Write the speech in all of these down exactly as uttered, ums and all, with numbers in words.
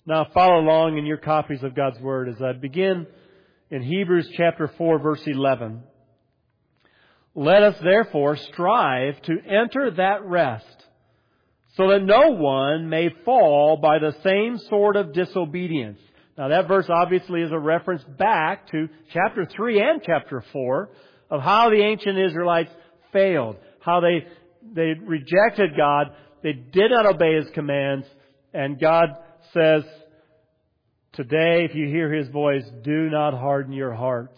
Now follow along in your copies of God's Word as I begin in Hebrews chapter four, verse eleven. Let us therefore strive to enter that rest, so that no one may fall by the same sort of disobedience. Now that verse obviously is a reference back to chapter three and chapter four of how the ancient Israelites failed, how they they rejected God, they did not obey His commands, and God says, today, if you hear His voice, do not harden your hearts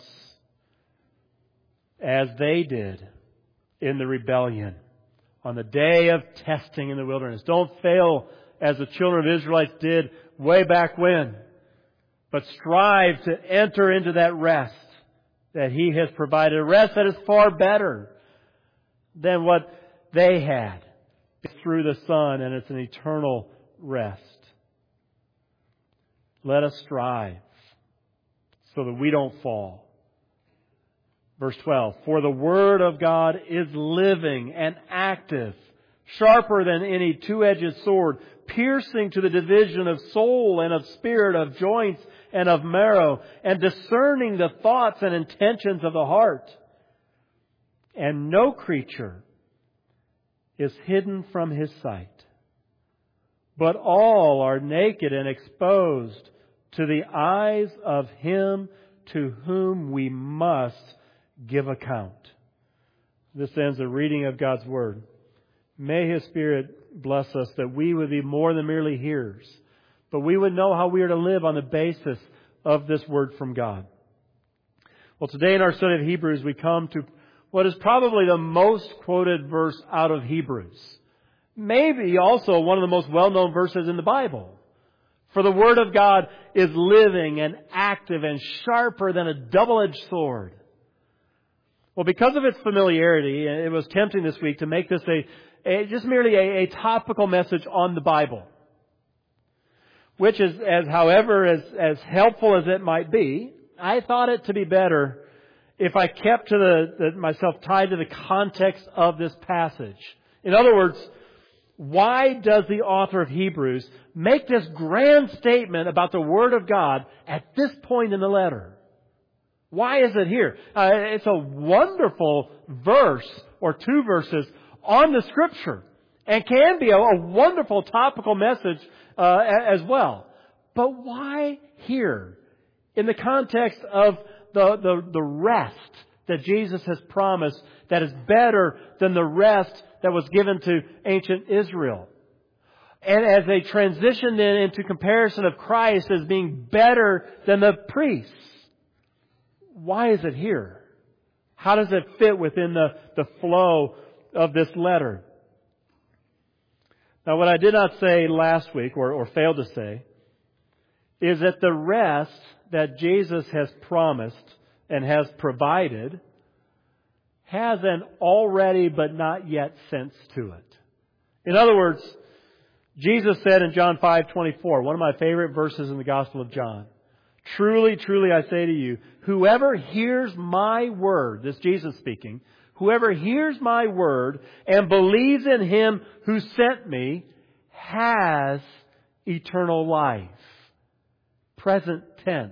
as they did in the rebellion on the day of testing in the wilderness. Don't fail as the children of Israelites did way back when, but strive to enter into that rest that He has provided, a rest that is far better than what they had through the Son, and it's an eternal rest. Let us strive so that we don't fall. Verse twelve, for the Word of God is living and active, sharper than any two-edged sword, piercing to the division of soul and of spirit, of joints and of marrow, and discerning the thoughts and intentions of the heart. And no creature is hidden from His sight, but all are naked and exposed to the eyes of Him to whom we must give account. This ends the reading of God's Word. May His Spirit bless us that we would be more than merely hearers, but we would know how we are to live on the basis of this Word from God. Well, today in our study of Hebrews, we come to what is probably the most quoted verse out of Hebrews. Maybe also one of the most well-known verses in the Bible. For the Word of God is living and active and sharper than a double-edged sword. Well, because of its familiarity, it was tempting this week to make this a, a just merely a, a topical message on the Bible. Which is, as however, as, as helpful as it might be, I thought it to be better if I kept to the, the myself tied to the context of this passage. In other words, why does the author of Hebrews make this grand statement about the Word of God at this point in the letter? Why is it here? Uh, it's a wonderful verse or two verses on the Scripture and can be a, a wonderful topical message uh, as well. But why here? In the context of the, the, the rest that Jesus has promised that is better than the rest that was given to ancient Israel. And as they transition then into comparison of Christ as being better than the priests. Why is it here? How does it fit within the, the flow of this letter? Now, what I did not say last week, or, or failed to say, is that the rest that Jesus has promised and has provided has an already but not yet sense to it. In other words, Jesus said in John five twenty-four, one of my favorite verses in the Gospel of John, truly, truly I say to you, whoever hears my word, this Jesus speaking, whoever hears my word and believes in Him who sent me has eternal life. Present tense.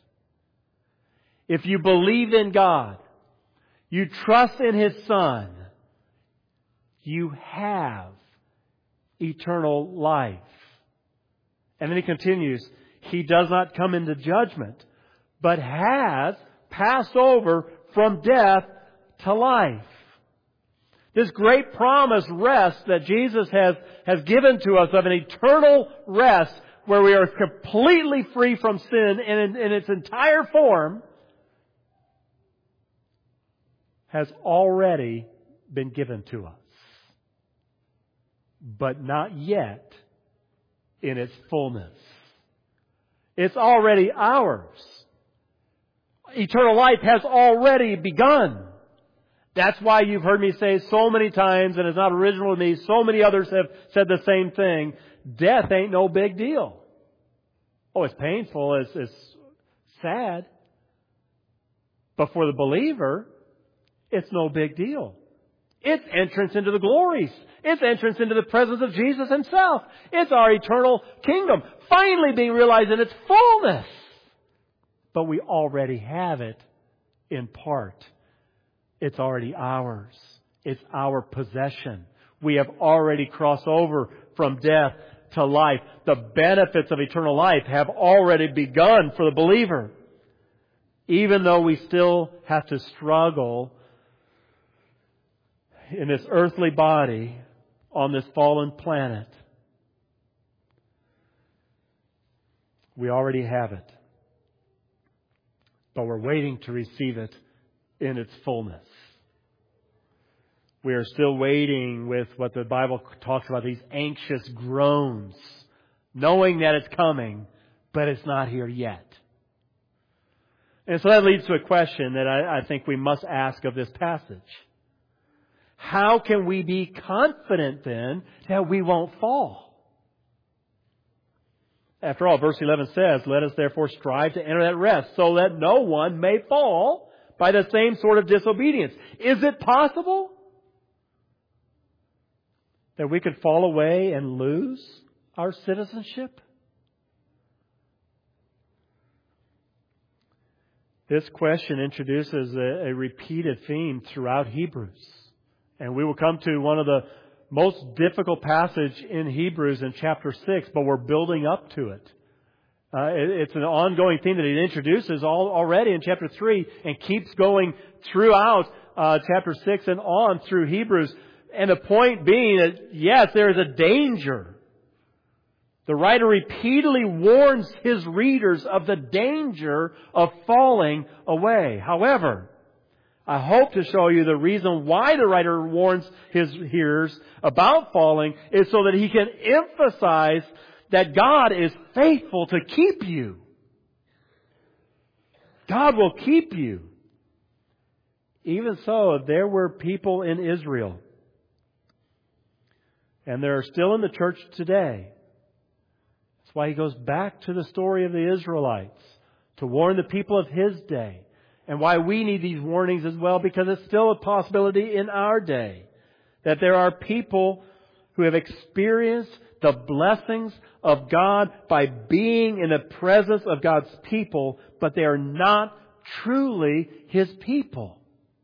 If you believe in God, you trust in His Son, you have eternal life. And then He continues, He does not come into judgment, but has passed over from death to life. This great promised rest that Jesus has, has given to us of an eternal rest where we are completely free from sin in, in its entire form has already been given to us. But not yet in its fullness. It's already ours. Eternal life has already begun. That's why you've heard me say so many times, and it's not original to me, so many others have said the same thing. Death ain't no big deal. Oh, it's painful, it's, it's sad. But for the believer, it's no big deal. It's entrance into the glories. It's entrance into the presence of Jesus Himself. It's our eternal kingdom, finally being realized in its fullness. But we already have it in part. It's already ours. It's our possession. We have already crossed over from death to life. The benefits of eternal life have already begun for the believer. Even though we still have to struggle in this earthly body on this fallen planet, we already have it. But we're waiting to receive it in its fullness. We are still waiting with what the Bible talks about, these anxious groans, knowing that it's coming, but it's not here yet. And so that leads to a question that I, I think we must ask of this passage. How can we be confident then that we won't fall? After all, verse eleven says, "Let us therefore strive to enter that rest, so that no one may fall by the same sort of disobedience." Is it possible that we could fall away and lose our citizenship? This question introduces a, a repeated theme throughout Hebrews. And we will come to one of the most difficult passage in Hebrews in chapter six, but we're building up to it. Uh, it it's an ongoing theme that he introduces all, already in chapter three and keeps going throughout uh, chapter six and on through Hebrews. And the point being that, yes, there is a danger. The writer repeatedly warns his readers of the danger of falling away. However, I hope to show you the reason why the writer warns his hearers about falling is so that he can emphasize that God is faithful to keep you. God will keep you. Even so, there were people in Israel, and there are still in the church today. That's why he goes back to the story of the Israelites to warn the people of his day. And why we need these warnings as well, because it's still a possibility in our day that there are people who have experienced the blessings of God by being in the presence of God's people, but they are not truly His people.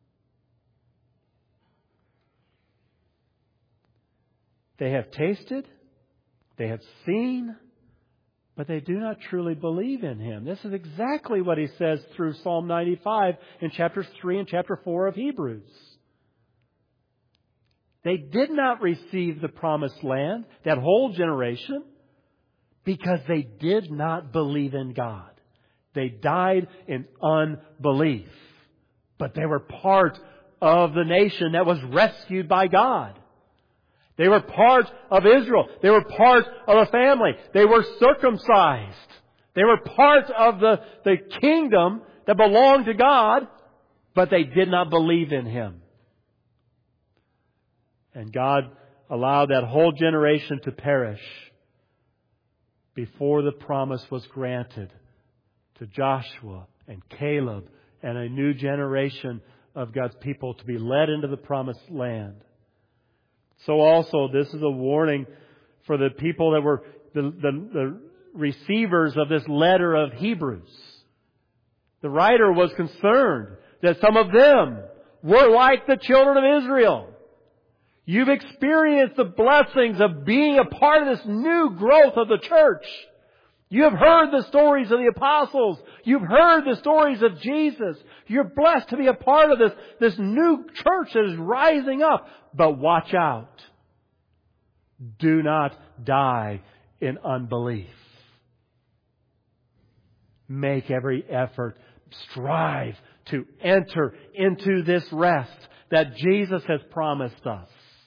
They have tasted, they have seen, but they do not truly believe in Him. This is exactly what he says through Psalm ninety-five in chapters three and chapter four of Hebrews. They did not receive the promised land, that whole generation, because they did not believe in God. They died in unbelief. But they were part of the nation that was rescued by God. They were part of Israel. They were part of a family. They were circumcised. They were part of the, the kingdom that belonged to God, but they did not believe in Him. And God allowed that whole generation to perish before the promise was granted to Joshua and Caleb and a new generation of God's people to be led into the promised land. So also, this is a warning for the people that were the, the, the receivers of this letter of Hebrews. The writer was concerned that some of them were like the children of Israel. You've experienced the blessings of being a part of this new growth of the church. You have heard the stories of the apostles. You've heard the stories of Jesus. You're blessed to be a part of this, this new church that is rising up. But watch out. Do not die in unbelief. Make every effort. Strive to enter into this rest that Jesus has promised us.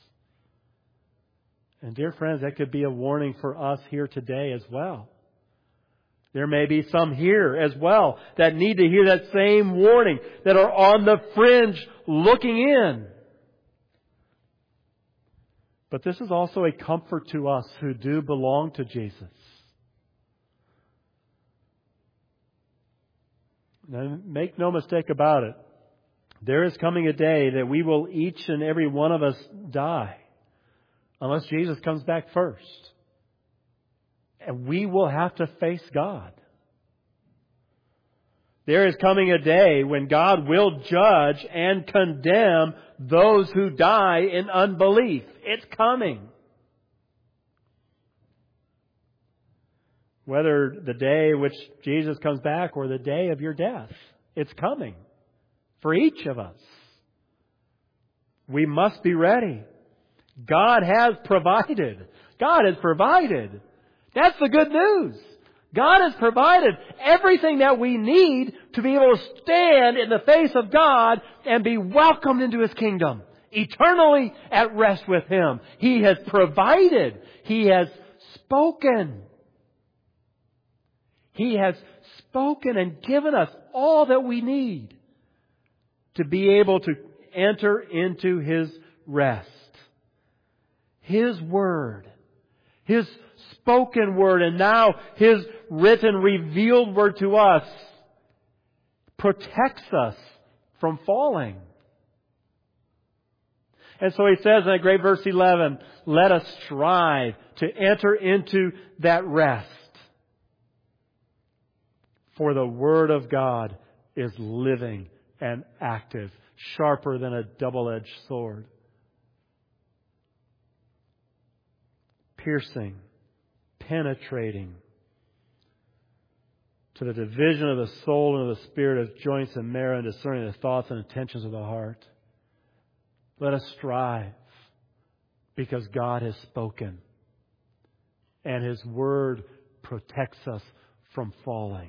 And dear friends, that could be a warning for us here today as well. There may be some here as well that need to hear that same warning, that are on the fringe looking in. But this is also a comfort to us who do belong to Jesus. Now, make no mistake about it. There is coming a day that we will each and every one of us die, unless Jesus comes back first. And we will have to face God. There is coming a day when God will judge and condemn those who die in unbelief. It's coming. Whether the day which Jesus comes back or the day of your death, it's coming for each of us. We must be ready. God has provided. God has provided. That's the good news. God has provided everything that we need to be able to stand in the face of God and be welcomed into His kingdom, eternally at rest with Him. He has provided. He has spoken. He has spoken and given us all that we need to be able to enter into His rest. His Word, His spoken Word, and now His written, revealed Word to us protects us from falling. And so He says in that great verse eleven, let us strive to enter into that rest. For the Word of God is living and active, sharper than a double-edged sword, piercing, penetrating to the division of the soul and of the spirit, of joints and marrow, and discerning the thoughts and intentions of the heart. Let us strive, because God has spoken, and His Word protects us from falling.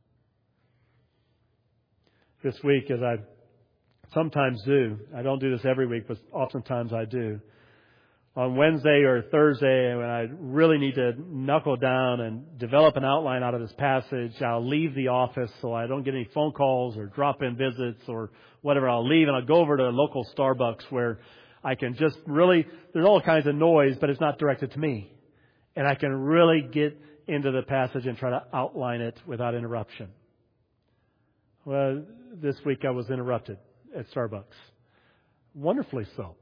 This week, as I sometimes do, I don't do this every week, but oftentimes I do. On Wednesday or Thursday, when I really need to knuckle down and develop an outline out of this passage, I'll leave the office so I don't get any phone calls or drop-in visits or whatever. I'll leave and I'll go over to a local Starbucks where I can just really, there's all kinds of noise, but it's not directed to me. And I can really get into the passage and try to outline it without interruption. Well, this week I was interrupted at Starbucks. Wonderfully so.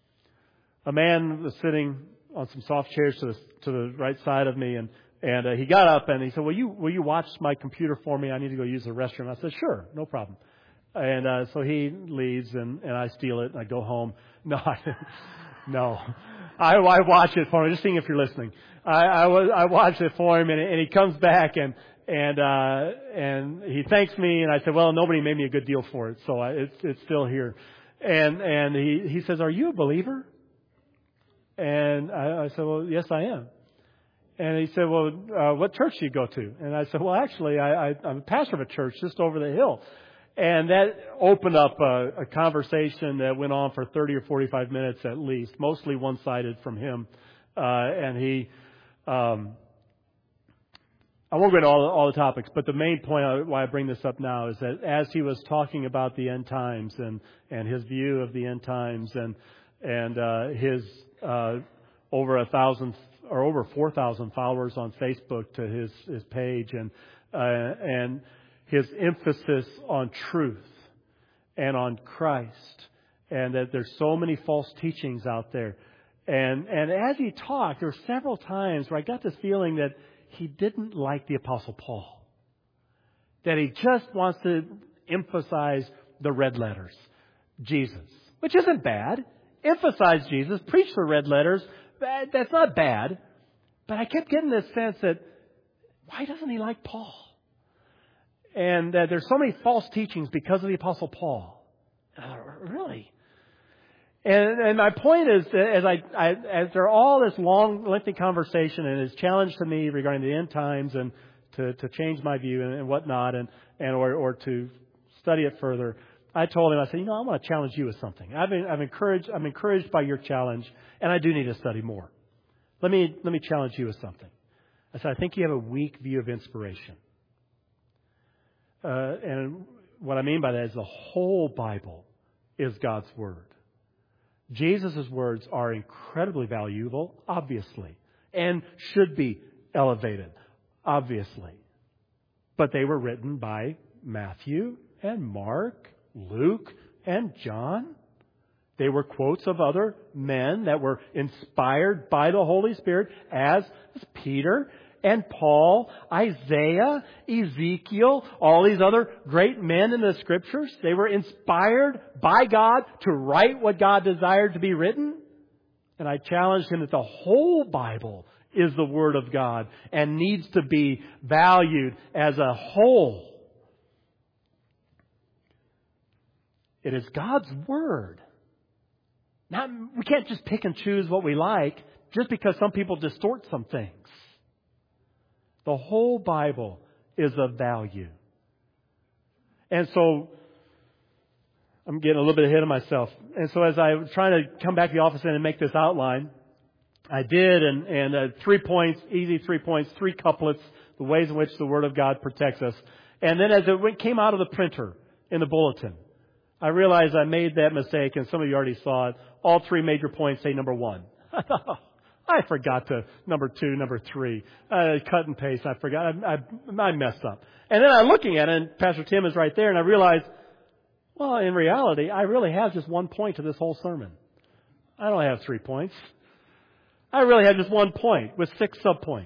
A man was sitting on some soft chairs to the, to the right side of me, and, and uh, he got up and he said, will you, will you watch my computer for me? I need to go use the restroom. I said, sure, no problem. And uh, so he leaves, and, and I steal it, and I go home. No, I, no. I, I watch it for him, just seeing if you're listening. I, I, was, I watched it for him, and, and he comes back, and And uh, and he thanks me, and I said, well, nobody made me a good deal for it, so I, it's it's still here. And and he, he says, are you a believer? And I, I said, well, yes, I am. And he said, well, uh, what church do you go to? And I said, well, actually, I, I, I'm a pastor of a church just over the hill. And that opened up a, a conversation that went on for thirty or forty-five minutes at least, mostly one-sided from him. Uh, and he... Um, I won't go into all, all the topics, but the main point I, why I bring this up now is that as he was talking about the end times and, and his view of the end times and and uh, his uh, over a thousand or over four thousand followers on Facebook to his his page and uh, and his emphasis on truth and on Christ, and that there's so many false teachings out there, and and as he talked, there were several times where I got this feeling that he didn't like the Apostle Paul. That he just wants to emphasize the red letters. Jesus. Which isn't bad. Emphasize Jesus. Preach the red letters. That's not bad. But I kept getting this sense that, why doesn't he like Paul? And uh, there's so many false teachings because of the Apostle Paul. Uh, really? And, and my point is, that as I, I, after all this long, lengthy conversation and his challenge to me regarding the end times and to, to change my view and, and whatnot, and, and or, or to study it further, I told him, I said, you know, I want to challenge you with something. I've been, I've encouraged, I'm encouraged by your challenge, and I do need to study more. Let me, let me challenge you with something. I said, I think you have a weak view of inspiration. Uh, and what I mean by that is the whole Bible is God's Word. Jesus' words are incredibly valuable, obviously, and should be elevated, obviously. But they were written by Matthew and Mark, Luke, and John. They were quotes of other men that were inspired by the Holy Spirit, as Peter and Paul, Isaiah, Ezekiel, all these other great men in the Scriptures. They were inspired by God to write what God desired to be written. And I challenged him that the whole Bible is the Word of God and needs to be valued as a whole. It is God's Word. Not, we can't just pick and choose what we like just because some people distort some things. The whole Bible is of value. And so, I'm getting a little bit ahead of myself. And so as I was trying to come back to the office and make this outline, I did, and, and uh, three points, easy three points, three couplets, the ways in which the Word of God protects us. And then as it went, came out of the printer in the bulletin, I realized I made that mistake, and some of you already saw it. All three major points say number one. I forgot to number two, number three. Uh, cut and paste. I forgot. I, I, I messed up. And then I'm looking at it, and Pastor Tim is right there, and I realized, well, in reality, I really have just one point to this whole sermon. I don't have three points. I really have just one point with six subpoints.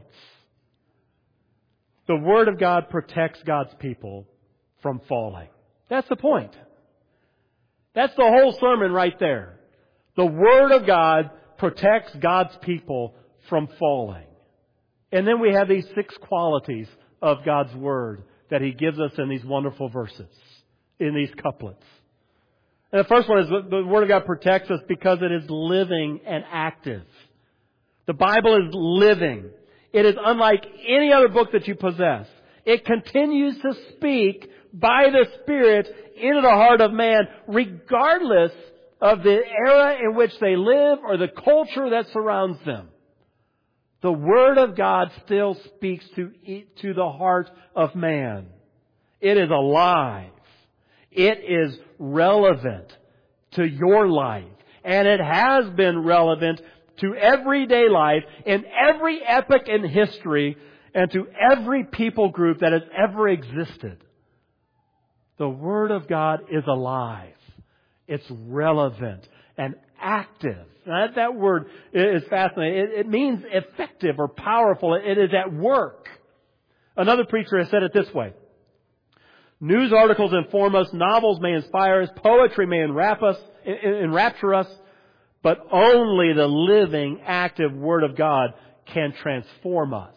The Word of God protects God's people from falling. That's the point. That's the whole sermon right there. The Word of God protects God's people from falling. And then we have these six qualities of God's Word that He gives us in these wonderful verses, in these couplets. And the first one is the Word of God protects us because it is living and active. The Bible is living. It is unlike any other book that you possess. It continues to speak by the Spirit into the heart of man, regardless of the era in which they live or the culture that surrounds them. The Word of God still speaks to, to the heart of man. It is alive. It is relevant to your life. And it has been relevant to everyday life in every epoch in history and to every people group that has ever existed. The Word of God is alive. It's relevant and active. Now, that, that word is fascinating. It, it means effective or powerful. It is at work. Another preacher has said it this way. News articles inform us, novels may inspire us, poetry may enwrap us, enrapture us, but only the living, active Word of God can transform us.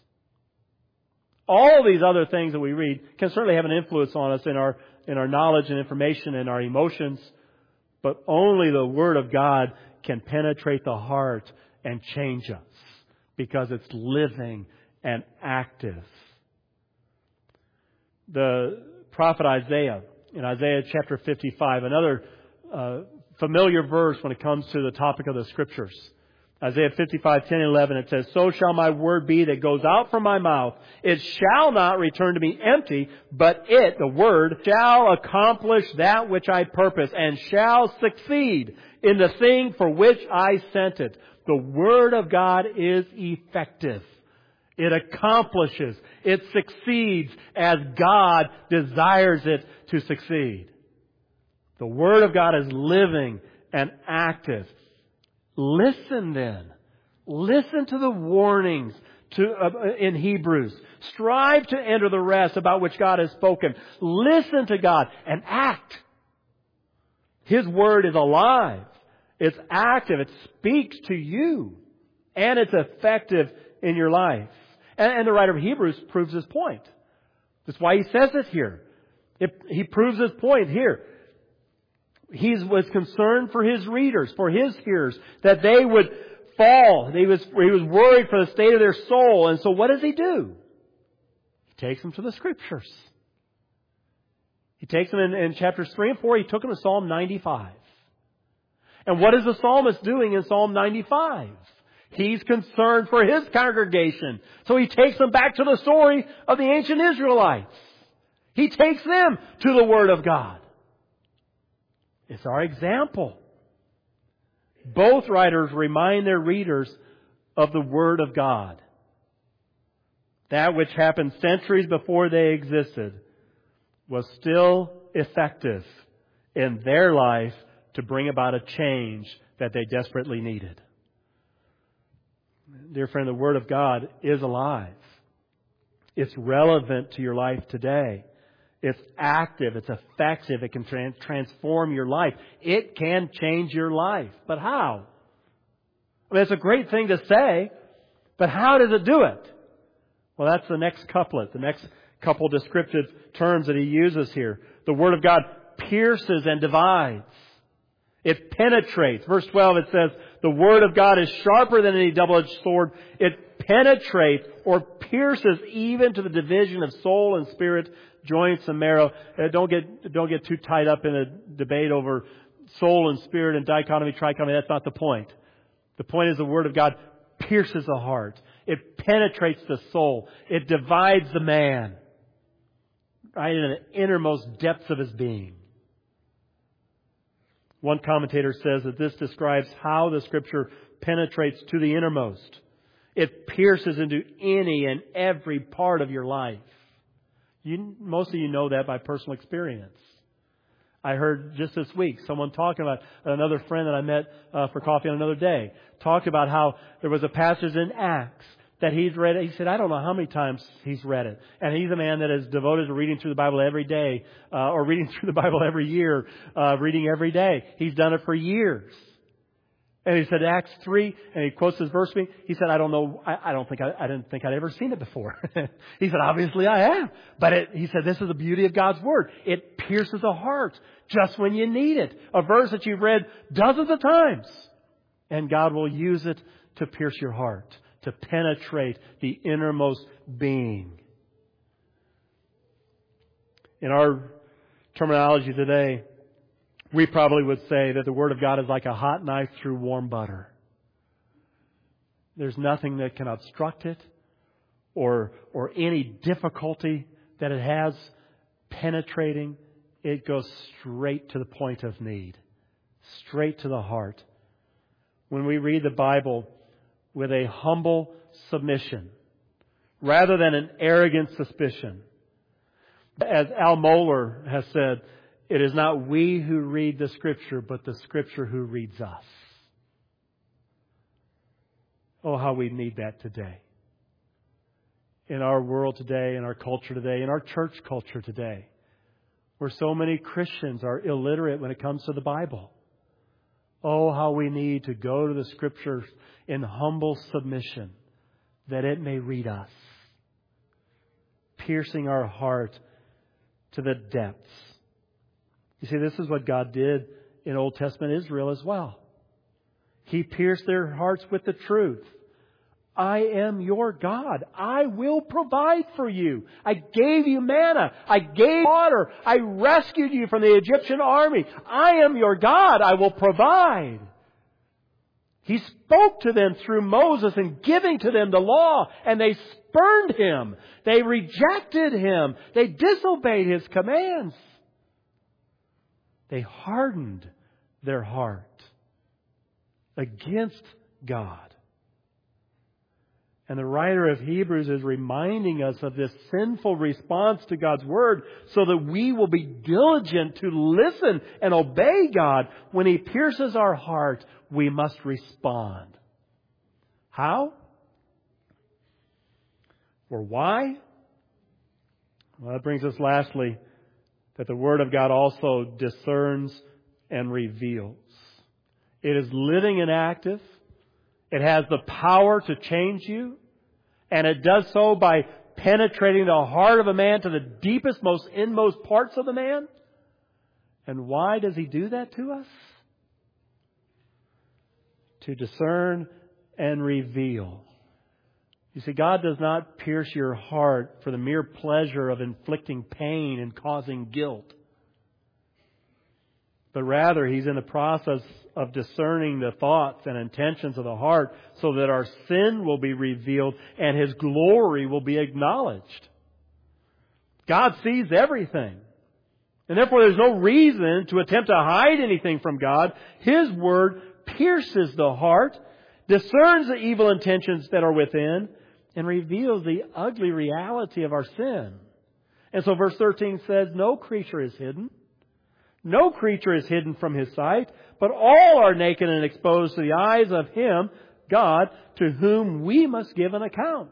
All these other things that we read can certainly have an influence on us in our in our knowledge and information and our emotions, but only the Word of God can penetrate the heart and change us because it's living and active. The prophet Isaiah, in Isaiah chapter fifty-five, another uh, familiar verse when it comes to the topic of the Scriptures. Isaiah fifty-five, ten, eleven, it says, "So shall my word be that goes out from my mouth. It shall not return to me empty, but it, the word, shall accomplish that which I purpose and shall succeed in the thing for which I sent it." The Word of God is effective. It accomplishes. It succeeds as God desires it to succeed. The Word of God is living and active. Listen then. Listen to the warnings to, uh, in Hebrews. Strive to enter the rest about which God has spoken. Listen to God and act. His Word is alive. It's active. It speaks to you. And it's effective in your life. And, and the writer of Hebrews proves his point. That's why he says it here. It, he proves his point here. He was concerned for his readers, for his hearers, that they would fall. He was, he was worried for the state of their soul. And so what does he do? He takes them to the Scriptures. He takes them in, in chapters three and four. He took them to Psalm ninety-five. And what is the psalmist doing in Psalm ninety-five? He's concerned for his congregation. So he takes them back to the story of the ancient Israelites. He takes them to the Word of God. It's our example. Both writers remind their readers of the Word of God. That which happened centuries before they existed was still effective in their life to bring about a change that they desperately needed. Dear friend, the Word of God is alive. It's relevant to your life today. It's active. It's effective. It can trans- transform your life. It can change your life. But how? I mean, it's a great thing to say, but how does it do it? Well, that's the next couplet, the next couple descriptive terms that he uses here. The Word of God pierces and divides. It penetrates. Verse twelve, it says, the Word of God is sharper than any double-edged sword. It penetrates or pierces even to the division of soul and spirit, joints and marrow. Uh, don't get, don't get too tied up in a debate over soul and spirit and dichotomy, trichotomy. That's not the point. The point is the Word of God pierces the heart. It penetrates the soul. It divides the man right in the innermost depths of his being. One commentator says that this describes how the Scripture penetrates to the innermost. It pierces into any and every part of your life. You, most of you know that by personal experience. I heard just this week someone talking about another friend that I met uh, for coffee on another day. Talked about how there was a passage in Acts that he's read. He said, I don't know how many times he's read it. And he's a man that is devoted to reading through the Bible every day, uh, or reading through the Bible every year, uh, reading every day. He's done it for years. And he said, Acts three, and he quotes this verse to me. He said, I don't know, I, I don't think, I, I didn't think I'd ever seen it before. He said, obviously I have. But it, he said, this is the beauty of God's Word. It pierces the heart just when you need it. A verse that you've read dozens of times. And God will use it to pierce your heart, to penetrate the innermost being. In our terminology today, we probably would say that the Word of God is like a hot knife through warm butter. There's nothing that can obstruct it or, or any difficulty that it has penetrating. It goes straight to the point of need, straight to the heart. When we read the Bible with a humble submission, rather than an arrogant suspicion, as Al Mohler has said, it is not we who read the Scripture, but the Scripture who reads us. Oh, how we need that today. In our world today, in our culture today, in our church culture today, where so many Christians are illiterate when it comes to the Bible. Oh, how we need to go to the Scriptures in humble submission, that it may read us, piercing our heart to the depths. You see, this is what God did in Old Testament Israel as well. He pierced their hearts with the truth. I am your God. I will provide for you. I gave you manna. I gave water. I rescued you from the Egyptian army. I am your God. I will provide. He spoke to them through Moses in giving to them the law, and they spurned Him. They rejected Him. They disobeyed His commands. They hardened their heart against God. And the writer of Hebrews is reminding us of this sinful response to God's Word so that we will be diligent to listen and obey God. When He pierces our heart, we must respond. How? Or why? Well, that brings us lastly that the Word of God also discerns and reveals. It is living and active. It has the power to change you. And it does so by penetrating the heart of a man to the deepest, most inmost parts of the man. And why does He do that to us? To discern and reveal. You see, God does not pierce your heart for the mere pleasure of inflicting pain and causing guilt. But rather, He's in the process of discerning the thoughts and intentions of the heart so that our sin will be revealed and His glory will be acknowledged. God sees everything. And therefore, there's no reason to attempt to hide anything from God. His Word pierces the heart, discerns the evil intentions that are within, and reveals the ugly reality of our sin. And so verse thirteen says, no creature is hidden. No creature is hidden from His sight, but all are naked and exposed to the eyes of Him, God, to whom we must give an account.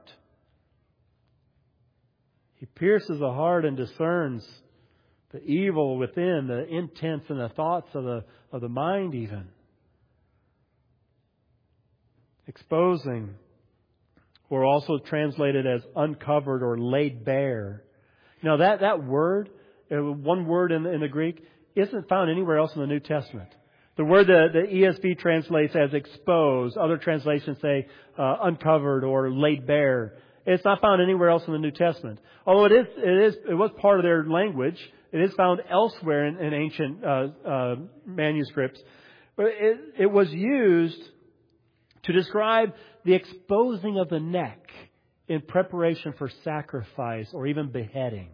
He pierces the heart and discerns the evil within, the intents and the thoughts of the, of the mind even. Exposing, or also translated as uncovered or laid bare. Now that, that word, one word in the, in the Greek, isn't found anywhere else in the New Testament. The word that the E S V translates as exposed, other translations say uh, uncovered or laid bare. It's not found anywhere else in the New Testament. Although it is, it is, it was part of their language. It is found elsewhere in, in ancient uh, uh, manuscripts. But it, it was used to describe the exposing of the neck in preparation for sacrifice or even beheading.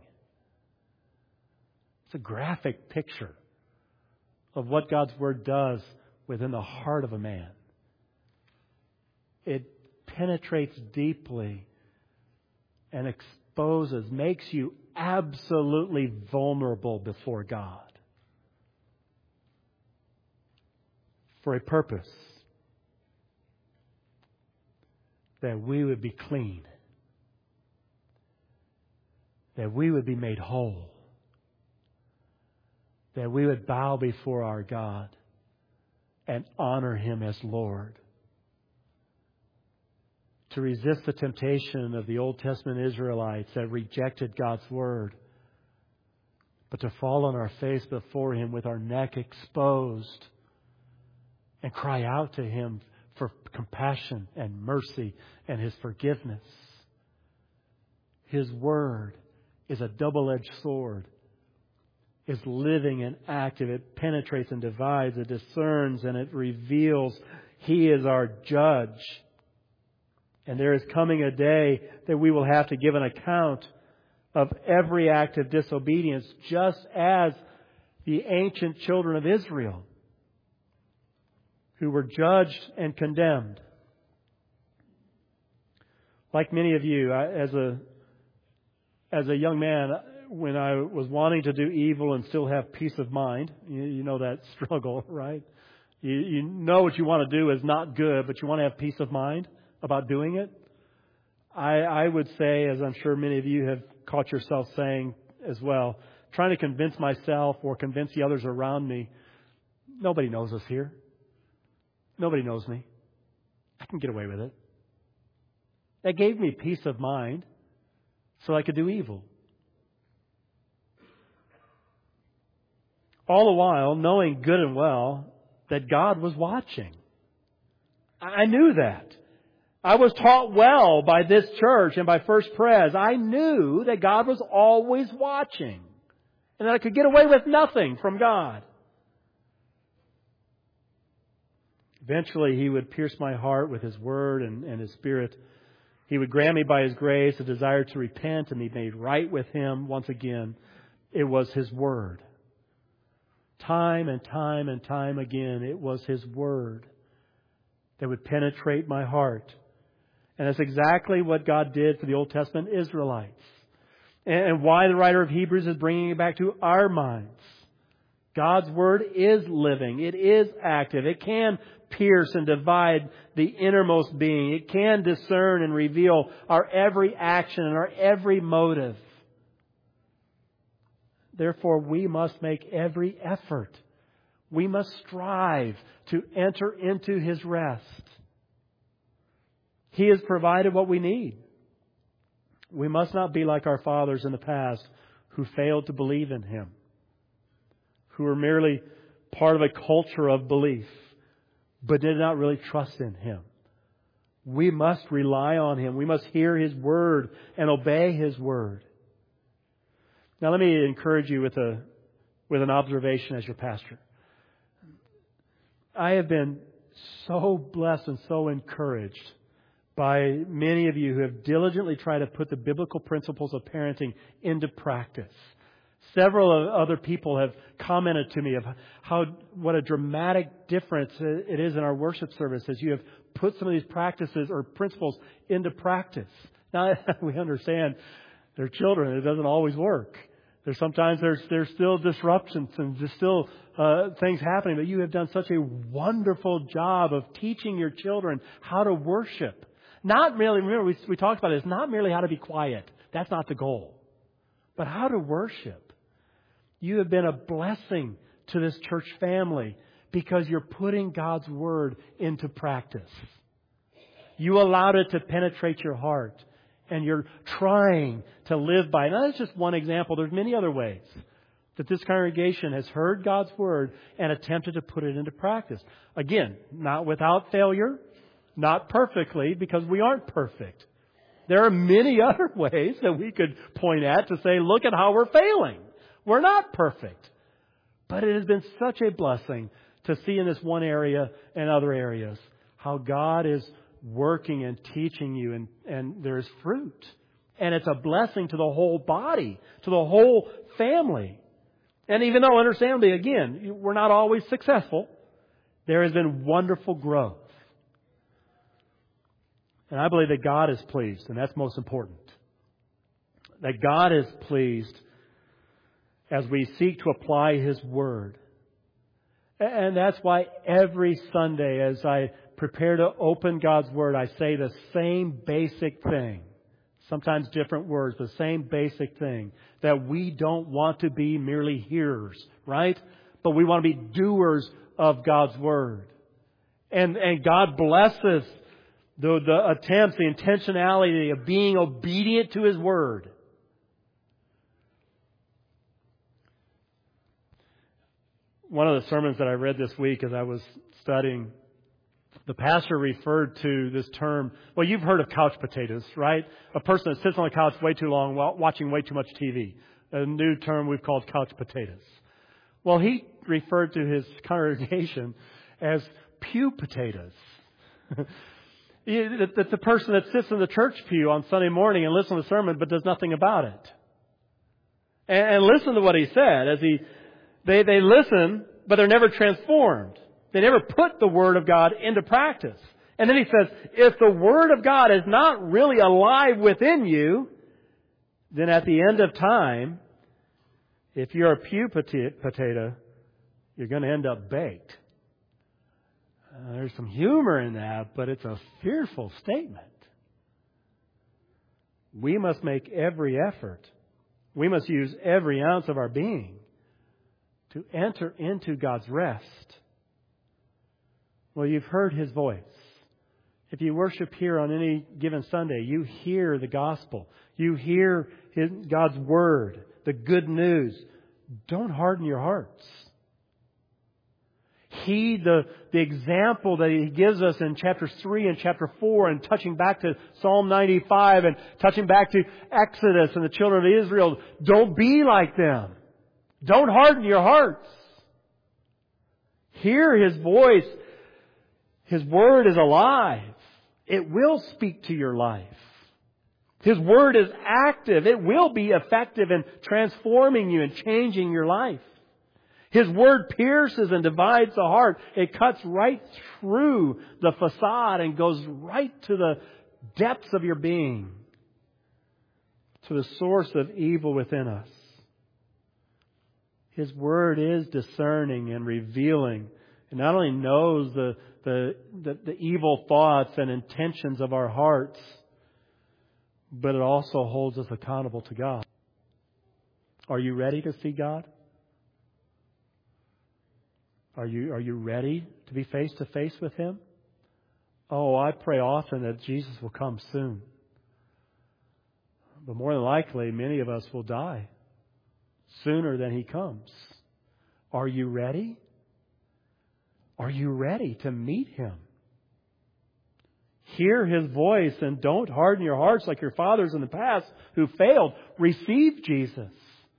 It's a graphic picture of what God's Word does within the heart of a man. It penetrates deeply and exposes, makes you absolutely vulnerable before God for a purpose. That we would be clean. That we would be made whole. That we would bow before our God and honor Him as Lord. To resist the temptation of the Old Testament Israelites that rejected God's Word, but to fall on our face before Him with our neck exposed and cry out to Him for compassion and mercy and His forgiveness. His Word is a double-edged sword. It's living and active. It penetrates and divides. It discerns and it reveals. He is our judge. And there is coming a day that we will have to give an account of every act of disobedience, just as the ancient children of Israel, who were judged and condemned. Like many of you, I, as a as a young man, when I was wanting to do evil and still have peace of mind, you, you know that struggle, right? You, you know what you want to do is not good, but you want to have peace of mind about doing it. I, I would say, as I'm sure many of you have caught yourself saying as well, trying to convince myself or convince the others around me, nobody knows us here. Nobody knows me. I can get away with it. That gave me peace of mind so I could do evil. All the while knowing good and well that God was watching. I knew that. I was taught well by this church and by First Pres. I knew that God was always watching and that I could get away with nothing from God. Eventually, He would pierce my heart with His Word and, and His Spirit. He would grant me by His grace a desire to repent and be made right with Him once again. It was His Word. Time and time and time again, it was His Word that would penetrate my heart. And that's exactly what God did for the Old Testament Israelites. And why the writer of Hebrews is bringing it back to our minds. God's Word is living. It is active. It can pierce and divide the innermost being. It can discern and reveal our every action and our every motive. Therefore, we must make every effort. We must strive to enter into His rest. He has provided what we need. We must not be like our fathers in the past who failed to believe in Him, who were merely part of a culture of belief, but did not really trust in Him. We must rely on Him. We must hear His Word and obey His Word. Now let me encourage you with a with an observation as your pastor. I have been so blessed and so encouraged by many of you who have diligently tried to put the biblical principles of parenting into practice. Several other people have commented to me of how what a dramatic difference it is in our worship service as you have put some of these practices or principles into practice. Now, we understand they're children. It doesn't always work. There's sometimes there's there's still disruptions and there's still uh, things happening. But you have done such a wonderful job of teaching your children how to worship. Not merely, remember we, we talked about this, not merely how to be quiet. That's not the goal. But how to worship. You have been a blessing to this church family because you're putting God's Word into practice. You allowed it to penetrate your heart. And you're trying to live by it. Now, that's just one example. There's many other ways that this congregation has heard God's Word and attempted to put it into practice. Again, not without failure, not perfectly, because we aren't perfect. There are many other ways that we could point at to say, look at how we're failing. We're not perfect. But it has been such a blessing to see in this one area and other areas how God is working and teaching you, and, and there's fruit. And it's a blessing to the whole body, to the whole family. And even though, understandably, again, we're not always successful, there has been wonderful growth. And I believe that God is pleased, and that's most important. That God is pleased as we seek to apply His Word. And that's why every Sunday as I prepare to open God's Word, I say the same basic thing. Sometimes different words, the same basic thing. That we don't want to be merely hearers, right? But we want to be doers of God's Word. And, and God blesses the, the attempts, the intentionality of being obedient to His Word. One of the sermons that I read this week as I was studying, the pastor referred to this term. Well, you've heard of couch potatoes, right? A person that sits on the couch way too long while watching way too much T V. A new term we've called couch potatoes. Well, he referred to his congregation as pew potatoes. That's the person that sits in the church pew on Sunday morning and listens to the sermon but does nothing about it. And, and listen to what he said as he They, they listen, but they're never transformed. They never put the Word of God into practice. And then he says, if the Word of God is not really alive within you, then at the end of time, if you're a pew potato, you're going to end up baked. Uh, there's some humor in that, but it's a fearful statement. We must make every effort. We must use every ounce of our being to enter into God's rest. Well, you've heard His voice. If you worship here on any given Sunday, you hear the gospel. You hear His, God's Word, the good news. Don't harden your hearts. Heed the, the example that He gives us in chapter three and chapter four, and touching back to Psalm ninety-five and touching back to Exodus and the children of Israel. Don't be like them. Don't harden your hearts. Hear His voice. His Word is alive. It will speak to your life. His Word is active. It will be effective in transforming you and changing your life. His Word pierces and divides the heart. It cuts right through the facade and goes right to the depths of your being, to the source of evil within us. His Word is discerning and revealing. It not only knows the, the, the, the evil thoughts and intentions of our hearts, but it also holds us accountable to God. Are you ready to see God? Are you, are you ready to be face to face with Him? Oh, I pray often that Jesus will come soon. But more than likely, many of us will die sooner than He comes. Are you ready? Are you ready to meet Him? Hear His voice and don't harden your hearts like your fathers in the past who failed. Receive Jesus.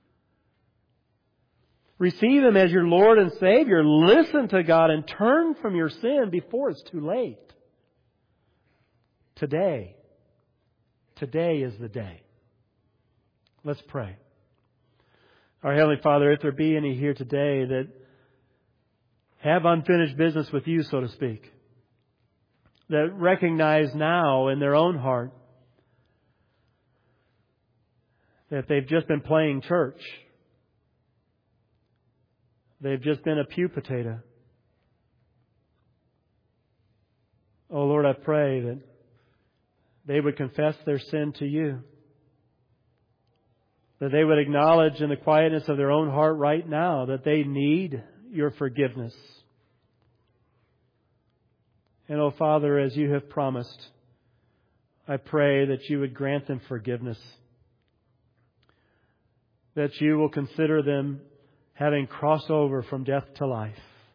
Receive Him as your Lord and Savior. Listen to God and turn from your sin before it's too late. Today. Today is the day. Let's pray. Our Heavenly Father, if there be any here today that have unfinished business with You, so to speak, that recognize now in their own heart that they've just been playing church They've just been a pew potato. Oh Lord, I pray that they would confess their sin to You. That they would acknowledge in the quietness of their own heart right now that they need Your forgiveness. And oh Father, as You have promised, I pray that You would grant them forgiveness. That You will consider them having crossed over from death to life.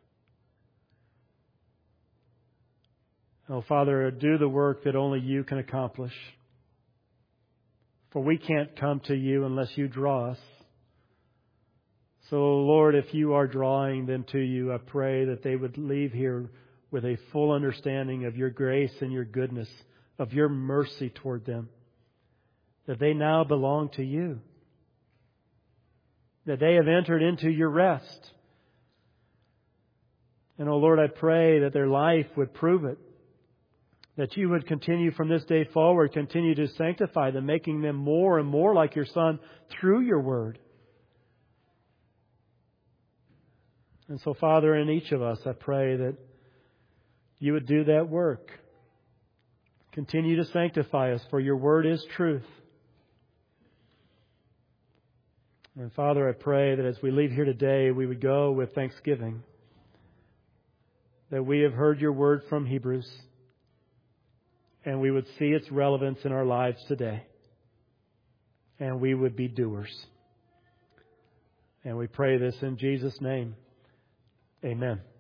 Oh Father, do the work that only You can accomplish. For we can't come to You unless You draw us. So Lord, if You are drawing them to You, I pray that they would leave here with a full understanding of Your grace and Your goodness, of Your mercy toward them. That they now belong to You. That they have entered into Your rest. And oh Lord, I pray that their life would prove it. That You would continue from this day forward, continue to sanctify them, making them more and more like Your Son through Your Word. And so, Father, in each of us, I pray that You would do that work. Continue to sanctify us, for Your Word is truth. And Father, I pray that as we leave here today, we would go with thanksgiving. That we have heard Your Word from Hebrews. And we would see its relevance in our lives today. And we would be doers. And we pray this in Jesus' name. Amen.